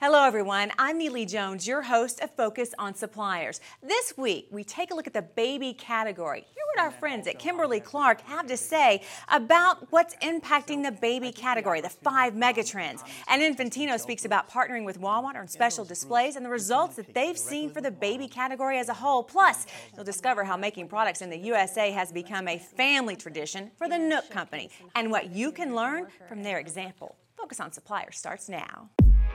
Hello everyone, I'm Neely Jones, your host of Focus on Suppliers. This week, we take a look at the baby category. Hear what our friends at Kimberly-Clark have to say about what's impacting the baby category, the 5 megatrends. And Infantino speaks about partnering with Walmart on special displays and the results that they've seen for the baby category as a whole. Plus, you'll discover how making products in the USA has become a family tradition for the Nook Company and what you can learn from their example. Focus on Suppliers starts now.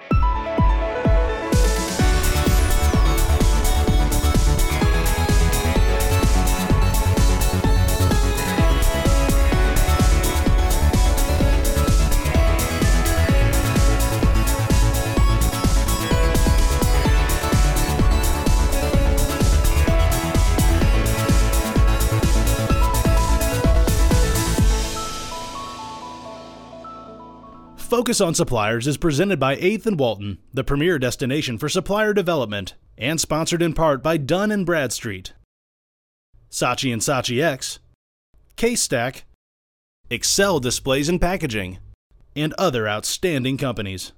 Focus on Suppliers is presented by 8th and Walton, the premier destination for supplier development, and sponsored in part by Dun & Bradstreet, Saatchi & Saatchi X, CaseStack, Excel Displays and Packaging, and other outstanding companies.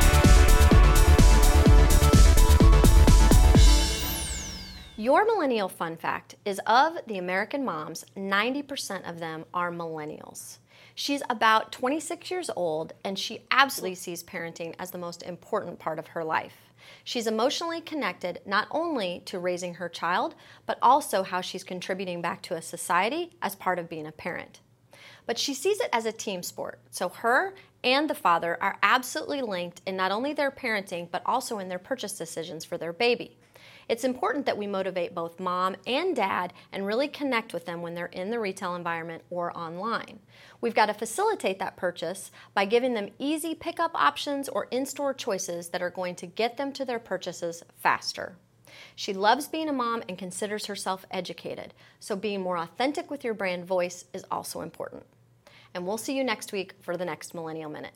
Your millennial fun fact is of the American moms, 90% of them are millennials. She's about 26 years old, and she absolutely sees parenting as the most important part of her life. She's emotionally connected not only to raising her child, but also how she's contributing back to a society as part of being a parent. But she sees it as a team sport, so her and the father are absolutely linked in not only their parenting, but also in their purchase decisions for their baby. It's important that we motivate both mom and dad and really connect with them when they're in the retail environment or online. We've got to facilitate that purchase by giving them easy pickup options or in-store choices that are going to get them to their purchases faster. She loves being a mom and considers herself educated, so being more authentic with your brand voice is also important. And we'll see you next week for the next Millennial Minute.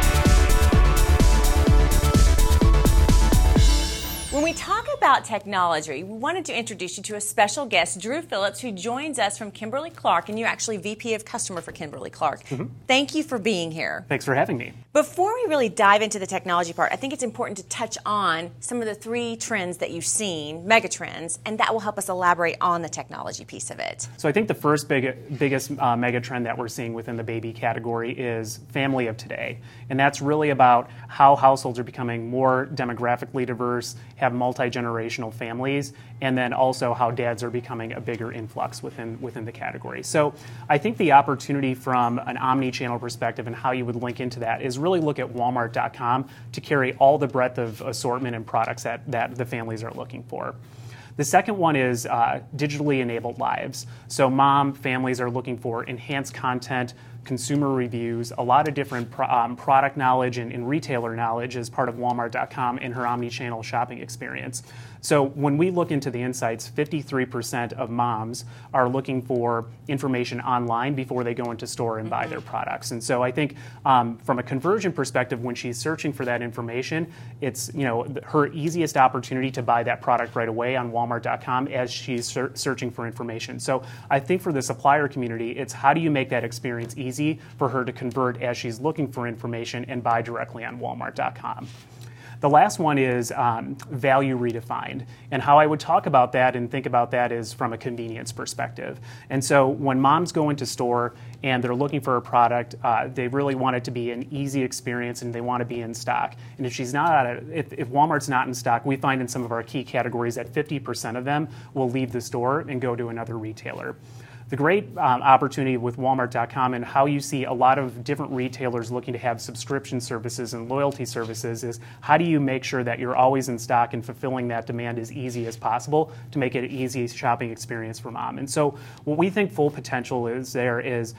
When we talk about technology, we wanted to introduce you to a special guest, Drew Phillips, who joins us from Kimberly-Clark, and you're actually VP of Customer for Kimberly-Clark. Thank you for being here. Thanks for having me. Before we really dive into the technology part, I think it's important to touch on some of the 3 trends that you've seen, megatrends, and that will help us elaborate on the technology piece of it. So I think the first biggest megatrend that we're seeing within the baby category is family of today. And that's really about how households are becoming more demographically diverse, have multi-generational families, and then also how dads are becoming a bigger influx within the category. So I think the opportunity from an omni-channel perspective and how you would link into that is really look at Walmart.com to carry all the breadth of assortment and products that the families are looking for. The second one is digitally enabled lives. So families are looking for enhanced content, consumer reviews, a lot of different product knowledge and retailer knowledge as part of Walmart.com in her omni-channel shopping experience. So when we look into the insights, 53% of moms are looking for information online before they go into store and buy their products. And so I think from a conversion perspective, when she's searching for that information, it's her easiest opportunity to buy that product right away on Walmart.com as she's searching for information. So I think for the supplier community, it's how do you make that experience easy for her to convert as she's looking for information and buy directly on Walmart.com. The last one is value redefined. And how I would talk about that and think about that is from a convenience perspective. And so when moms go into store and they're looking for a product, they really want it to be an easy experience and they want to be in stock. And if she's not if Walmart's not in stock, we find in some of our key categories that 50% of them will leave the store and go to another retailer. The great opportunity with Walmart.com and how you see a lot of different retailers looking to have subscription services and loyalty services is how do you make sure that you're always in stock and fulfilling that demand as easy as possible to make it an easy shopping experience for mom. And so what we think full potential is there is,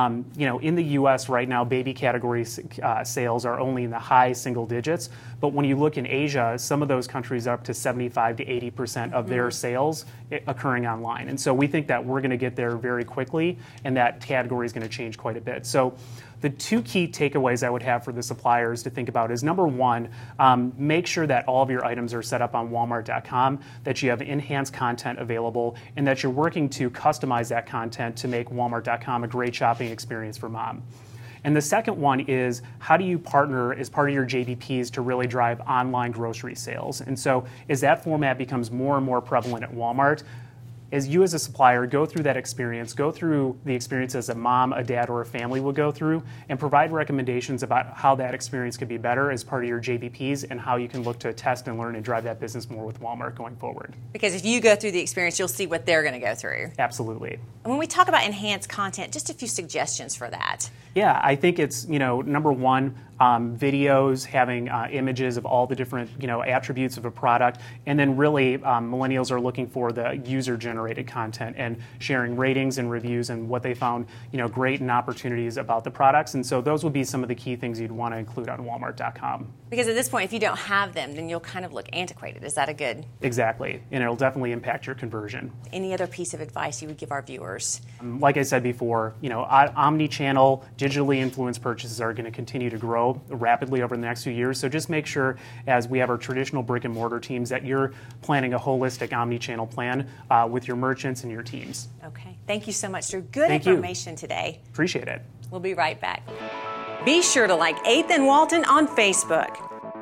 in the U.S. right now, baby category sales are only in the high single digits. But when you look in Asia, some of those countries are up to 75 to 80% of their sales occurring online. And so we think that we're going to get there very quickly, and that category is going to change quite a bit. So the 2 key takeaways I would have for the suppliers to think about is, number one, make sure that all of your items are set up on Walmart.com, that you have enhanced content available, and that you're working to customize that content to make Walmart.com a great shopping experience for mom. And the second one is, how do you partner as part of your JBPs to really drive online grocery sales? And so as that format becomes more and more prevalent at Walmart, as you as a supplier go through that experience, go through the experience as a mom, a dad, or a family would go through, and provide recommendations about how that experience could be better as part of your JBPs and how you can look to test and learn and drive that business more with Walmart going forward. Because if you go through the experience, you'll see what they're going to go through. Absolutely. And when we talk about enhanced content, just a few suggestions for that. Yeah, I think it's, number one, videos, having images of all the different, attributes of a product, and then really millennials are looking for the user-generated content and sharing ratings and reviews and what they found, great and opportunities about the products. And so those would be some of the key things you'd want to include on Walmart.com. Because at this point, if you don't have them, then you'll kind of look antiquated. Is that a good? Exactly, and it'll definitely impact your conversion. Any other piece of advice you would give our viewers? Like I said before, omni-channel, digitally influenced purchases are going to continue to grow rapidly over the next few years. So just make sure, as we have our traditional brick and mortar teams, that you're planning a holistic omni-channel plan with your merchants and your teams. Okay. Thank you so much, Drew. Good Thank information today. Appreciate it. We'll be right back. Be sure to like 8th and Walton on Facebook.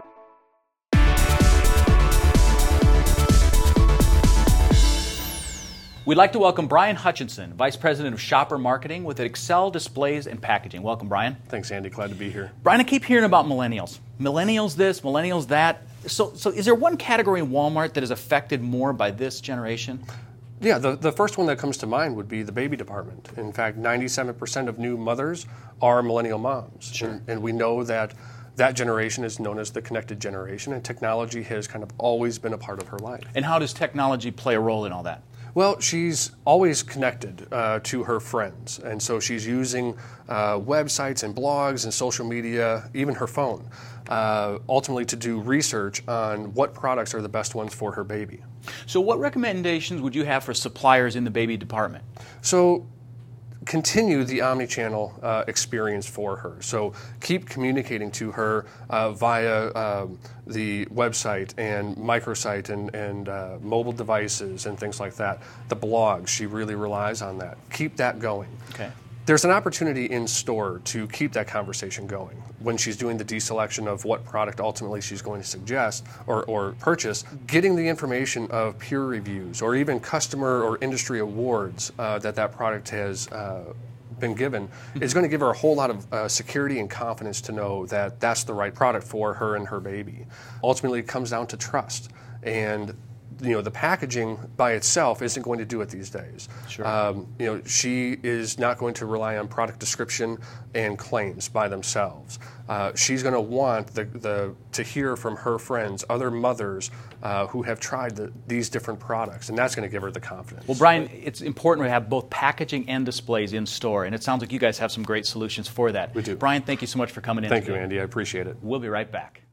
We'd like to welcome Brian Hutchinson, Vice President of Shopper Marketing with Excel Displays and Packaging. Welcome, Brian. Thanks, Andy. Glad to be here. Brian, I keep hearing about millennials. Millennials this, millennials that. So is there one category in Walmart that is affected more by this generation? Yeah, the first one that comes to mind would be the baby department. In fact, 97% of new mothers are millennial moms. Sure. And we know that that generation is known as the connected generation, and technology has kind of always been a part of her life. And how does technology play a role in all that? Well, she's always connected to her friends, and so she's using websites and blogs and social media, even her phone, ultimately to do research on what products are the best ones for her baby. So what recommendations would you have for suppliers in the baby department? So continue the omni-channel experience for her. So keep communicating to her via the website and microsite and mobile devices and things like that. The blogs, she really relies on that. Keep that going. Okay. There's an opportunity in store to keep that conversation going when she's doing the deselection of what product ultimately she's going to suggest or purchase. Getting the information of peer reviews or even customer or industry awards that product has been given is going to give her a whole lot of security and confidence to know that that's the right product for her and her baby. Ultimately, it comes down to trust. And the packaging by itself isn't going to do it these days. Sure. She is not going to rely on product description and claims by themselves. She's going to want to hear from her friends, other mothers who have tried these different products, and that's going to give her the confidence. Well, Brian, it's important to have both packaging and displays in store, and it sounds like you guys have some great solutions for that. We do. Brian, thank you so much for coming in Thank today. you, Andy. I appreciate it. We'll be right back.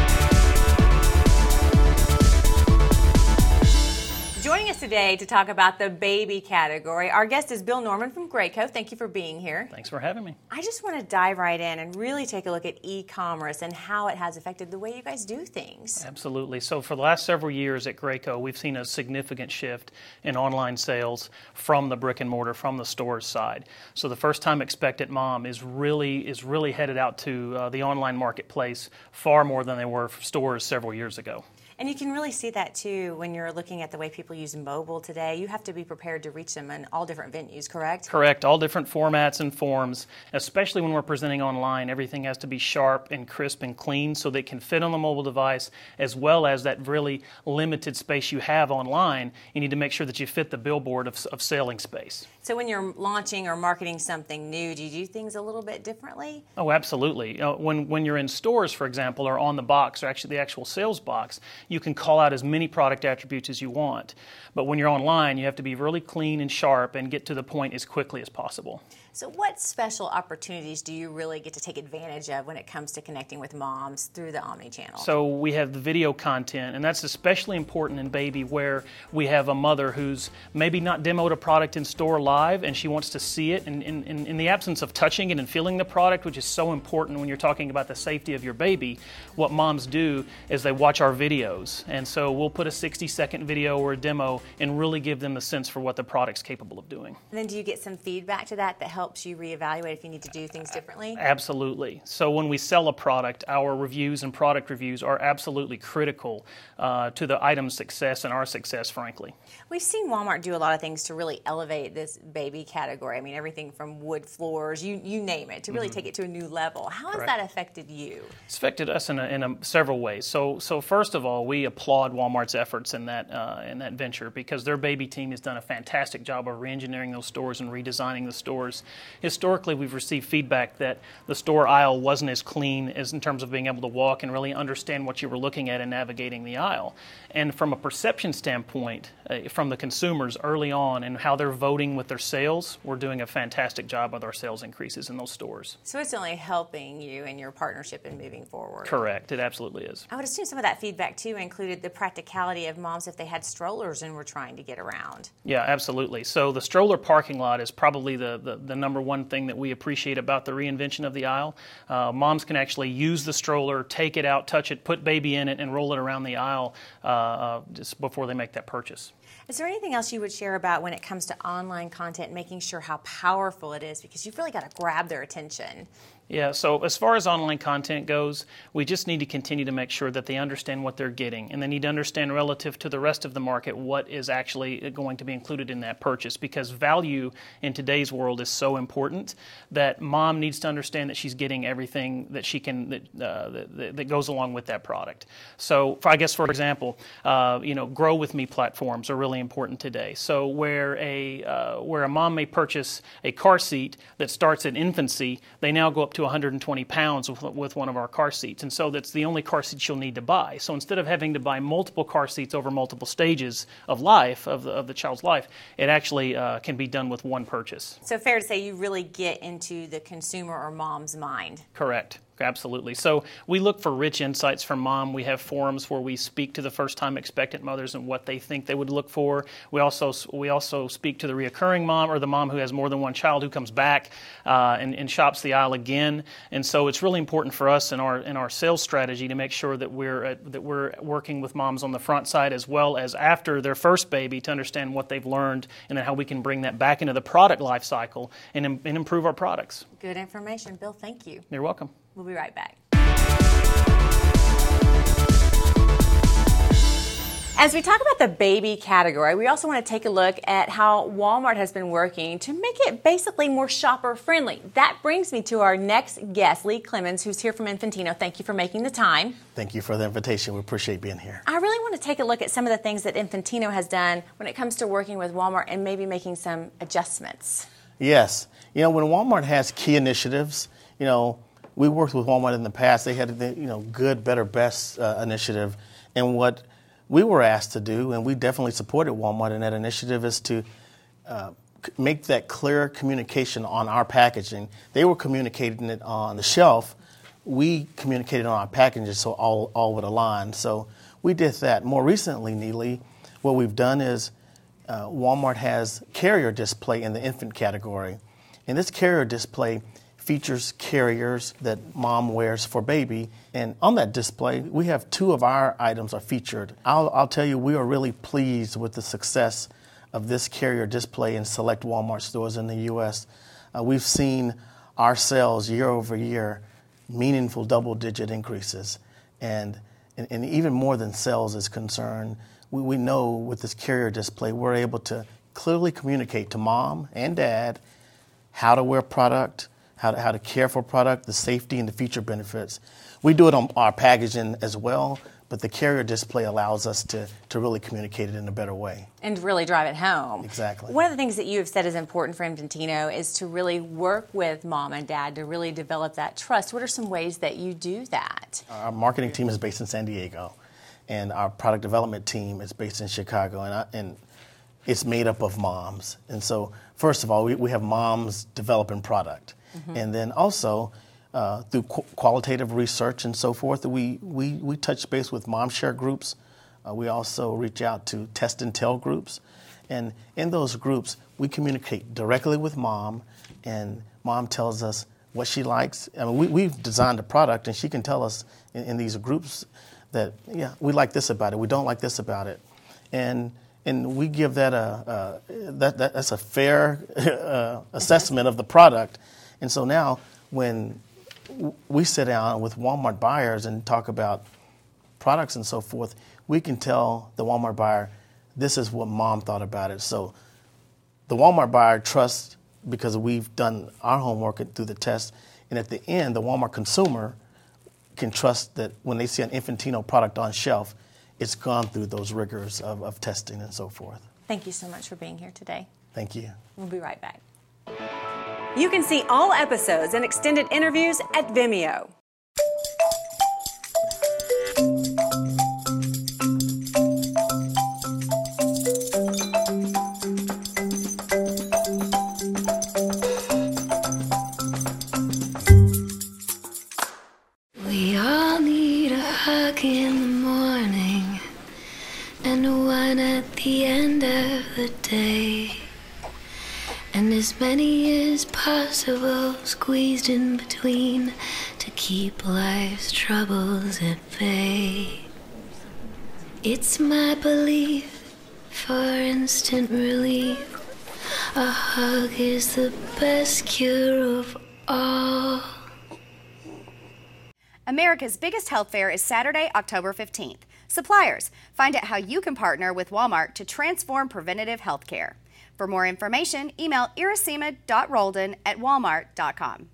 Joining us today to talk about the baby category, our guest is Bill Norman from Graco. Thank you for being here. Thanks for having me. I just want to dive right in and really take a look at e-commerce and how it has affected the way you guys do things. Absolutely. So for the last several years at Graco, we've seen a significant shift in online sales from the brick and mortar, from the stores side. So the first time expectant mom is really headed out to the online marketplace far more than they were stores several years ago. And you can really see that too when you're looking at the way people use mobile today. You have to be prepared to reach them in all different venues, correct? Correct. All different formats and forms, especially when we're presenting online. Everything has to be sharp and crisp and clean so they can fit on the mobile device, as well as that really limited space you have online. You need to make sure that you fit the billboard of selling space. So when you're launching or marketing something new, do you do things a little bit differently? Oh, absolutely. When you're in stores, for example, or on the box, or actually the actual sales box, you can call out as many product attributes as you want. But when you're online, you have to be really clean and sharp and get to the point as quickly as possible. So what special opportunities do you really get to take advantage of when it comes to connecting with moms through the omni-channel? So we have the video content, and that's especially important in baby, where we have a mother who's maybe not demoed a product in store live and she wants to see it, and in the absence of touching it and feeling the product, which is so important when you're talking about the safety of your baby, what moms do is they watch our videos. And so we'll put a 60-second video or a demo and really give them the sense for what the product's capable of doing. And then do you get some feedback to that helps helps you reevaluate if you need to do things differently? Absolutely. So when we sell a product, our reviews and product reviews are absolutely critical to the item's success and our success, frankly. We've seen Walmart do a lot of things to really elevate this baby category. I mean, everything from wood floors, you name it, to really take it to a new level. How has that affected you? It's affected us in several ways. So first of all, we applaud Walmart's efforts in that venture, because their baby team has done a fantastic job of re-engineering those stores and redesigning the stores. Historically, we've received feedback that the store aisle wasn't as clean as in terms of being able to walk and really understand what you were looking at and navigating the aisle. And from a perception standpoint, from the consumers early on and how they're voting with their sales, we're doing a fantastic job with our sales increases in those stores. So it's only helping you in your partnership in moving forward. Correct. It absolutely is. I would assume some of that feedback, too, included the practicality of moms if they had strollers and were trying to get around. Yeah, absolutely. So the stroller parking lot is probably the number one thing that we appreciate about the reinvention of the aisle. Moms can actually use the stroller, take it out, touch it, put baby in it, and roll it around the aisle just before they make that purchase. Is there anything else you would share about when it comes to online content, making sure how powerful it is, because you've really got to grab their attention? Yeah, so as far as online content goes, we just need to continue to make sure that they understand what they're getting, and they need to understand relative to the rest of the market what is actually going to be included in that purchase, because value in today's world is so important that mom needs to understand that she's getting everything that she can that goes along with that product. So I guess, for example, Grow With Me platforms are really important today. So where a mom may purchase a car seat that starts at infancy, they now go up to 120 pounds with one of our car seats, and so that's the only car seat she'll need to buy. So instead of having to buy multiple car seats over multiple stages of life, of the child's life, it actually can be done with one purchase. So fair to say you really get into the consumer or mom's mind. Correct. Absolutely. So we look for rich insights from mom. We have forums where we speak to the first-time expectant mothers and what they think they would look for. We also speak to the reoccurring mom, or the mom who has more than one child who comes back and shops the aisle again. And so it's really important for us in our sales strategy to make sure that we're working with moms on the front side as well as after their first baby to understand what they've learned and then how we can bring that back into the product life cycle and improve our products. Good information. Bill, thank you. You're welcome. We'll be right back. As we talk about the baby category, we also want to take a look at how Walmart has been working to make it basically more shopper friendly. That brings me to our next guest, Lee Clemens, who's here from Infantino. Thank you for making the time. Thank you for the invitation. We appreciate being here. I really want to take a look at some of the things that Infantino has done when it comes to working with Walmart and maybe making some adjustments. Yes. When Walmart has key initiatives, we worked with Walmart in the past. They had the good, better, best initiative. And what we were asked to do, and we definitely supported Walmart in that initiative, is to make that clear communication on our packaging. They were communicating it on the shelf. We communicated on our packaging so all would align. So we did that. More recently, Neely, what we've done is Walmart has carrier display in the infant category. And this carrier display features carriers that mom wears for baby. And on that display, we have 2 of our items are featured. I'll tell you, we are really pleased with the success of this carrier display in select Walmart stores in the U.S. We've seen our sales year over year, meaningful double-digit increases. And even more than sales is concerned, we know with this carrier display, we're able to clearly communicate to mom and dad how to wear product, how to care for product, the safety and the feature benefits. We do it on our packaging as well, but the carrier display allows us to really communicate it in a better way. And really drive it home. Exactly. One of the things that you have said is important for Infantino is to really work with mom and dad to really develop that trust. What are some ways that you do that? Our marketing team is based in San Diego, and our product development team is based in Chicago, and it's made up of moms. And so, first of all, we have moms developing product. Mm-hmm. And then also, through qualitative research and so forth, we touch base with mom share groups. We also reach out to test and tell groups. And in those groups, we communicate directly with mom, and mom tells us what she likes. I mean, we've designed a product, and she can tell us in these groups that, yeah, we like this about it, we don't like this about it. And and we give that that's a fair assessment of the product. And so now when we sit down with Walmart buyers and talk about products and so forth, we can tell the Walmart buyer, this is what mom thought about it. So the Walmart buyer trusts because we've done our homework through the test. And at the end, the Walmart consumer can trust that when they see an Infantino product on shelf, it's gone through those rigors of testing and so forth. Thank you so much for being here today. Thank you. We'll be right back. You can see all episodes and extended interviews at Vimeo. We all need a hug in the morning and one at the end of the day, and as many as possible squeezed in between to keep life's troubles at bay. It's my belief, for instant relief, a hug is the best cure of all. America's biggest health fair is Saturday, October 15th. Suppliers, find out how you can partner with Walmart to transform preventative health care. For more information, email iracema.roldan@walmart.com.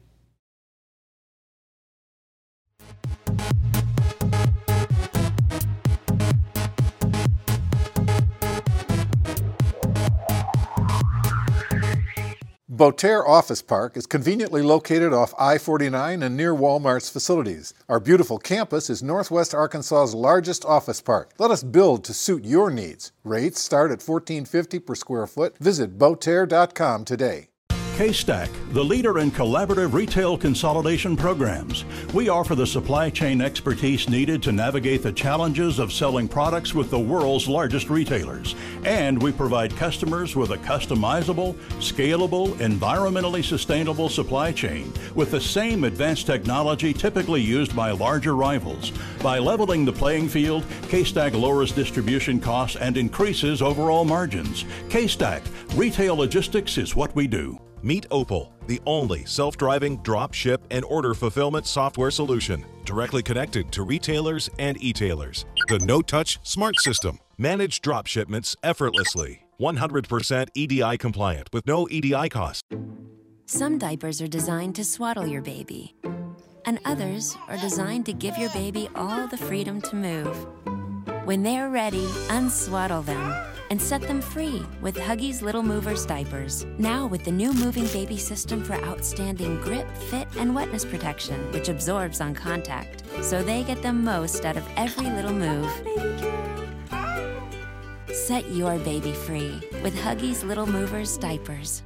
Beauterre Office Park is conveniently located off I-49 and near Walmart's facilities. Our beautiful campus is Northwest Arkansas's largest office park. Let us build to suit your needs. Rates start at $14.50 per square foot. Visit Beauterre.com today. K-Stack, the leader in collaborative retail consolidation programs. We offer the supply chain expertise needed to navigate the challenges of selling products with the world's largest retailers. And we provide customers with a customizable, scalable, environmentally sustainable supply chain with the same advanced technology typically used by larger rivals. By leveling the playing field, K-Stack lowers distribution costs and increases overall margins. K-Stack, retail logistics is what we do. Meet Opal, the only self-driving drop ship and order fulfillment software solution, directly connected to retailers and e-tailers. The no-touch smart system. Manage drop shipments effortlessly. 100% EDI compliant with no EDI cost. Some diapers are designed to swaddle your baby, and others are designed to give your baby all the freedom to move. When they're ready, unswaddle them and set them free with Huggies Little Movers diapers. Now with the new Moving Baby system for outstanding grip, fit, and wetness protection, which absorbs on contact, so they get the most out of every little move. Set your baby free with Huggies Little Movers diapers.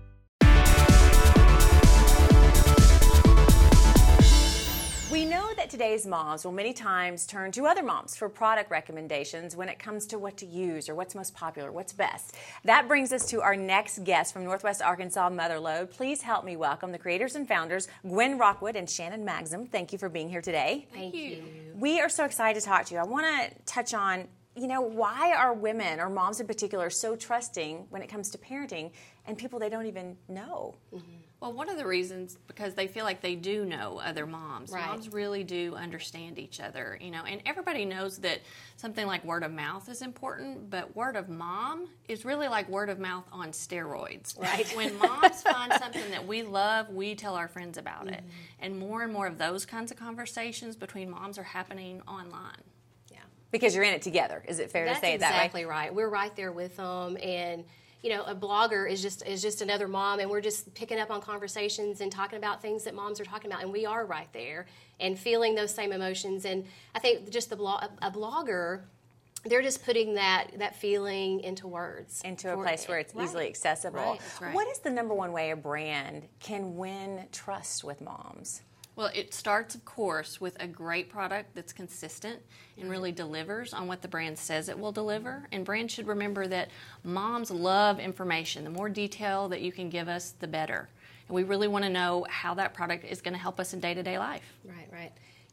We know that today's moms will many times turn to other moms for product recommendations when it comes to what to use or what's most popular, what's best. That brings us to our next guest from Northwest Arkansas Motherlode. Please help me welcome the creators and founders, Gwen Rockwood and Shannon Maxim. Thank you for being here today. Thank you. We are so excited to talk to you. I want to touch on, why are women, or moms in particular, so trusting when it comes to parenting and people they don't even know? Mm-hmm. Well, one of the reasons, because they feel like they do know other moms. Right. Moms really do understand each other, and everybody knows that something like word of mouth is important, but word of mom is really like word of mouth on steroids. Right. When moms find something that we love, we tell our friends about it. And more of those kinds of conversations between moms are happening online. Because you're in it together. Is it fair to say it that way? That's exactly right. We're right there with them, and a blogger is just another mom, and we're just picking up on conversations and talking about things that moms are talking about, and we are right there and feeling those same emotions. And I think just a blogger, they're just putting that feeling into words. Into a place where it's easily accessible. Right. That's right. What is the number one way a brand can win trust with moms? Well, it starts, of course, with a great product that's consistent and really delivers on what the brand says it will deliver. And brands should remember that moms love information. The more detail that you can give us, the better. And we really want to know how that product is going to help us in day-to-day life. Right.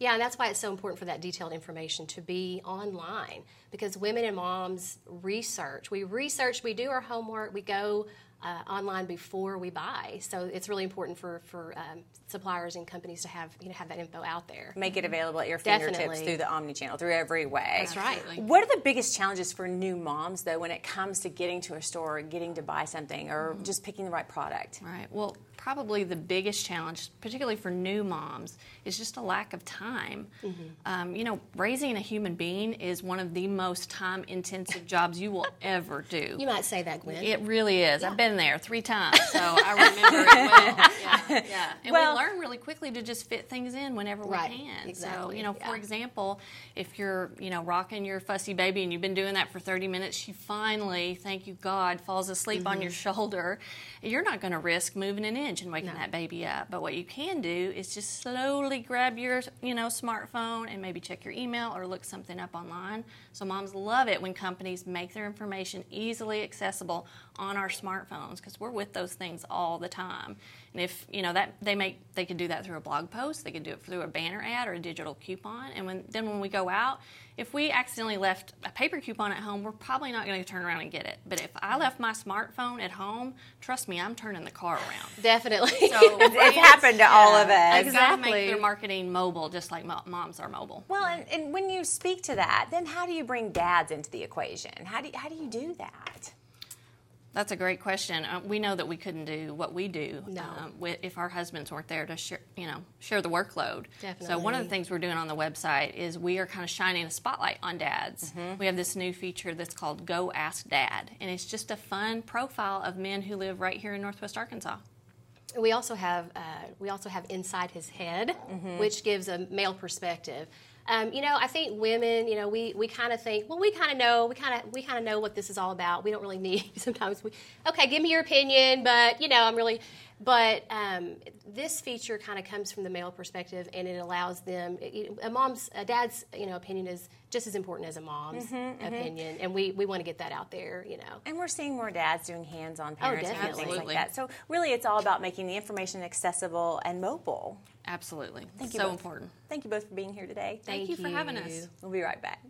Yeah, and that's why it's so important for that detailed information to be online, because women and moms research. We do our homework, we go online before we buy. So it's really important for suppliers and companies to have that info out there. Make it available at your fingertips Definitely. through the omni-channel, through every way. That's right. What are the biggest challenges for new moms, though, when it comes to getting to a store, or getting to buy something, or just picking the right product? Right. Well, probably the biggest challenge, particularly for new moms, is just a lack of time. Raising a human being is one of the most time-intensive jobs you will ever do. You might say that, Gwen. It really is. Yeah. I've been there 3 times, so I remember it well. Yeah. And we learn really quickly to just fit things in whenever we can. Exactly. So, for example, if you're, rocking your fussy baby and you've been doing that for 30 minutes, she finally, thank you God, falls asleep on your shoulder, you're not going to risk moving an inch and waking that baby up. But what you can do is just slowly grab your, smartphone and maybe check your email or look something up online. So moms love it when companies make their information easily accessible on our smartphones, because we're with those things all the time. And if they could do that through a blog post, they could do it through a banner ad or a digital coupon. And when we go out, if we accidentally left a paper coupon at home, we're probably not going to turn around and get it. But if I left my smartphone at home, trust me, I'm turning the car around. Definitely. So it's happened to all of us. They've got to make their marketing mobile, just like moms are mobile. Well, and when you speak to that, then how do you bring dads into the equation? How do you do that? That's a great question. We know that we couldn't do what we do if our husbands weren't there to share the workload. Definitely. So one of the things we're doing on the website is we are kind of shining a spotlight on dads. We have this new feature that's called Go Ask Dad, and it's just a fun profile of men who live right here in Northwest Arkansas. We also have Inside His Head, which gives a male perspective. I think women, we kind of think, well, we kind of know what this is all about. We don't really need, sometimes okay, give me your opinion, but, this feature kind of comes from the male perspective, and it allows them, a dad's, opinion is just as important as a mom's opinion, and we want to get that out there, And we're seeing more dads doing hands-on parenting and things like Absolutely. that. So really, it's all about making the information accessible and mobile. Absolutely. Thank you so both. important. Thank you both for being here today. Thank you for having us. We'll be right back.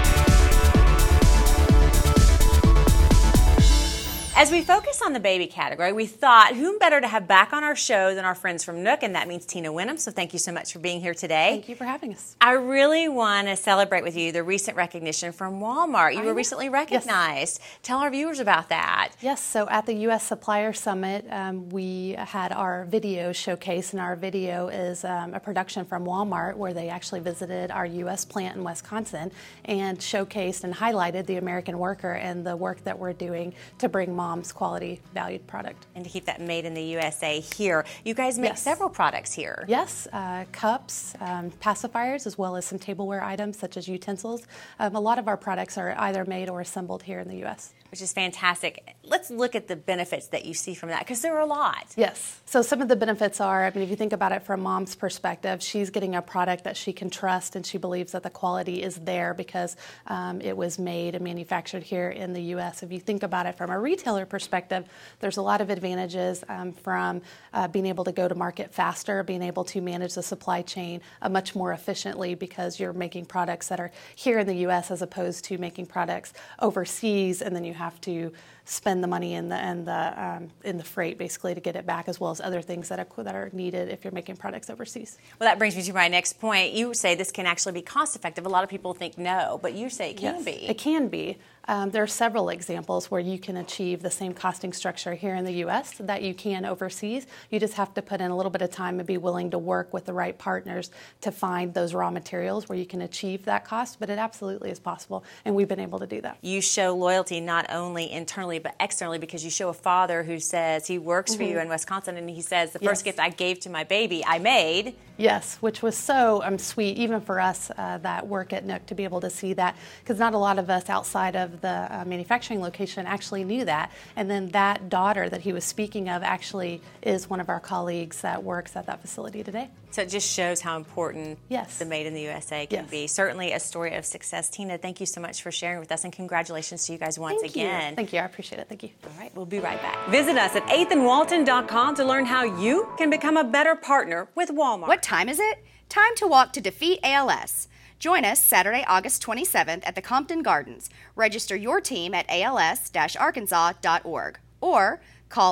As we focus on the baby category, we thought whom better to have back on our show than our friends from Nook, and that means Tina Wenham. So thank you so much for being here today. Thank you for having us. I really want to celebrate with you the recent recognition from Walmart. You were recently recognized. Yes. Tell our viewers about that. Yes, so at the U.S. Supplier Summit, we had our video showcase, and our video is a production from Walmart where they actually visited our U.S. plant in Wisconsin and showcased and highlighted the American worker and the work that we're doing to bring mom's quality valued product. And to keep that made in the USA here. You guys make several products here. Yes, cups, pacifiers, as well as some tableware items such as utensils. A lot of our products are either made or assembled here in the U.S. Which is fantastic. Let's look at the benefits that you see from that, because there are a lot. Yes. So some of the benefits are, if you think about it from mom's perspective, she's getting a product that she can trust, and she believes that the quality is there because it was made and manufactured here in the U.S. If you think about it from a retailer perspective, there's a lot of advantages from being able to go to market faster, being able to manage the supply chain much more efficiently because you're making products that are here in the U.S. as opposed to making products overseas, and then you have to spend the money in the freight basically to get it back, as well as other things that are needed if you're making products overseas. Well, that brings me to my next point. You say this can actually be cost effective. A lot of people think no, but you say it can be. It can be. There are several examples where you can achieve the same costing structure here in the U.S. that you can overseas. You just have to put in a little bit of time and be willing to work with the right partners to find those raw materials where you can achieve that cost, but it absolutely is possible, and we've been able to do that. You show loyalty not only internally but externally, because you show a father who says he works for you in Wisconsin, and he says the first gift I gave to my baby, I made. Yes, which was so sweet, even for us that work at Nook, to be able to see that, because not a lot of us outside of the manufacturing location actually knew that. And then that daughter that he was speaking of actually is one of our colleagues that works at that facility today. So it just shows how important the Made in the USA can be. Certainly a story of success. Tina, thank you so much for sharing with us, and congratulations to you guys once again. Thank you. I appreciate it. Thank you. All right, we'll be right back. Visit us at 8thandwalton.com to learn how you can become a better partner with Walmart. What time is it? Time to walk to defeat ALS. Join us Saturday, August 27th at the Compton Gardens. Register your team at als-arkansas.org or call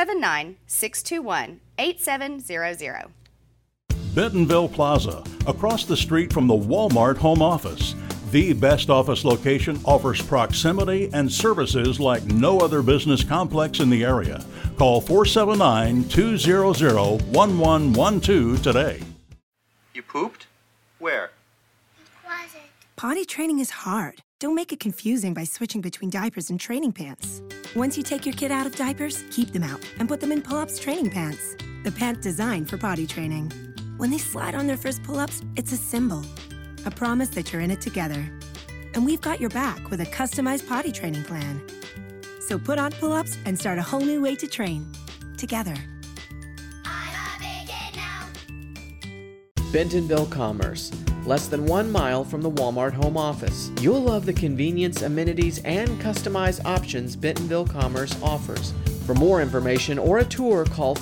479-621-8700. Bentonville Plaza, across the street from the Walmart home office. The best office location offers proximity and services like no other business complex in the area. Call 479-200-1112 today. You pooped? Where? Potty training is hard. Don't make it confusing by switching between diapers and training pants. Once you take your kid out of diapers, keep them out and put them in Pull-Ups training pants. The pant designed for potty training. When they slide on their first pull-ups, it's a symbol, a promise that you're in it together. And we've got your back with a customized potty training plan. So put on pull-ups and start a whole new way to train, together. Bentonville Commerce, less than 1 mile from the Walmart home office. You'll love the convenience, amenities, and customized options Bentonville Commerce offers. For more information or a tour, call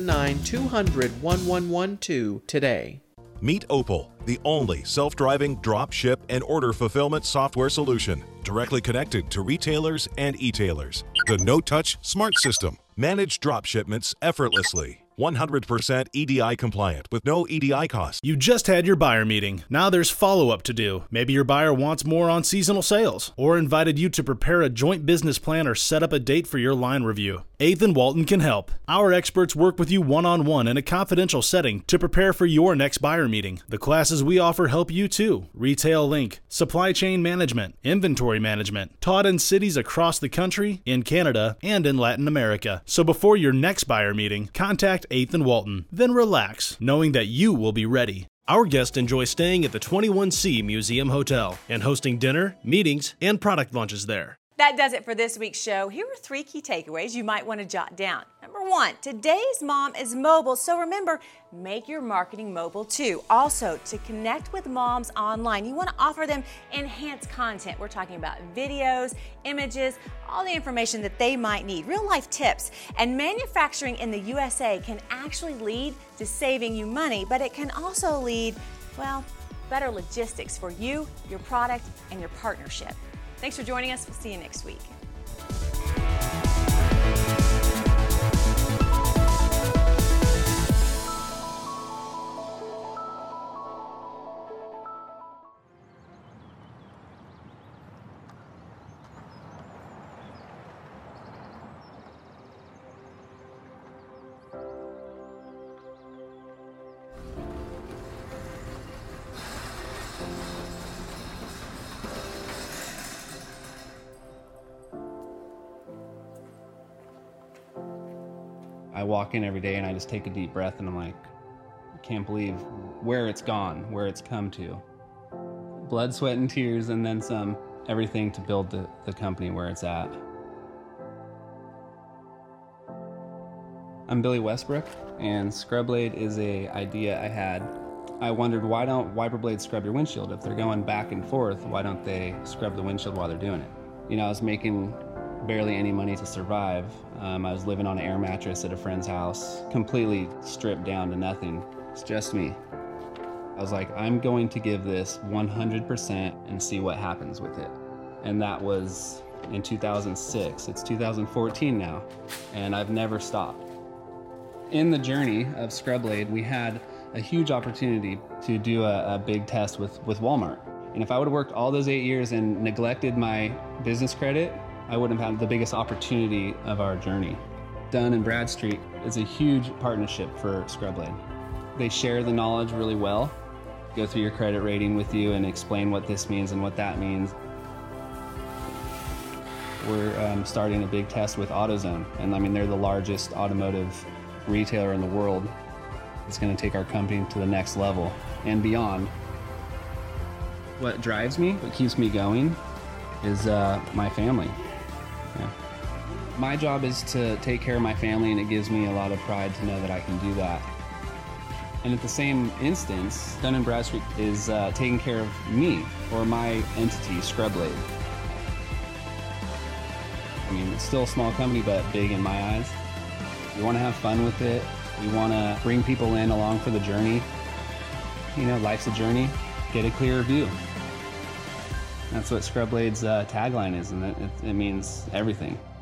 479-200-1112 today. Meet Opal, the only self-driving drop ship and order fulfillment software solution, directly connected to retailers and e-tailers. The no-touch smart system. Manage drop shipments effortlessly. 100% EDI compliant with no EDI cost. You just had your buyer meeting. Now there's follow-up to do. Maybe your buyer wants more on seasonal sales or invited you to prepare a joint business plan or set up a date for your line review. 8th & Walton can help. Our experts work with you one-on-one in a confidential setting to prepare for your next buyer meeting. The classes we offer help you too. Retail Link, Supply Chain Management, Inventory Management, taught in cities across the country, in Canada, and in Latin America. So before your next buyer meeting, contact 8th & Walton. Then relax, knowing that you will be ready. Our guests enjoy staying at the 21C Museum Hotel and hosting dinner, meetings, and product launches there. That does it for this week's show. Here are 3 key takeaways you might want to jot down. Number 1, today's mom is mobile, so remember, make your marketing mobile too. Also, to connect with moms online, you want to offer them enhanced content. We're talking about videos, images, all the information that they might need, real life tips. And manufacturing in the USA can actually lead to saving you money, but it can also lead, well, better logistics for you, your product, and your partnership. Thanks for joining us. We'll see you next week. I walk in every day and I just take a deep breath and I'm like, I can't believe where it's gone, where it's come to. Blood, sweat, and tears, and then some. Everything to build the company where it's at. I'm Billy Westbrook, and Scrubblade is an idea I had. I wondered, why don't wiper blades scrub your windshield? If they're going back and forth, why don't they scrub the windshield while they're doing it? You know, I was making barely any money to survive. I was living on an air mattress at a friend's house, completely stripped down to nothing. It's just me. I was like, I'm going to give this 100% and see what happens with it. And that was in 2006. It's 2014 now, and I've never stopped. In the journey of Scrubblade, we had a huge opportunity to do a big test with Walmart. And if I would have worked all those 8 years and neglected my business credit, I wouldn't have had the biggest opportunity of our journey. Dun & Bradstreet is a huge partnership for Scrubblade. They share the knowledge really well, go through your credit rating with you and explain what this means and what that means. We're starting a big test with AutoZone, and I mean, they're the largest automotive retailer in the world. It's going to take our company to the next level and beyond. What drives me, what keeps me going, is my family. Yeah. My job is to take care of my family, and it gives me a lot of pride to know that I can do that. And at the same instance, Dun & Bradstreet is taking care of me, or my entity, Scrubblade. I mean, it's still a small company, but big in my eyes. We want to have fun with it. We want to bring people in along for the journey. you know, life's a journey, get a clearer view. That's what Scrub Blade's tagline is, and it means everything.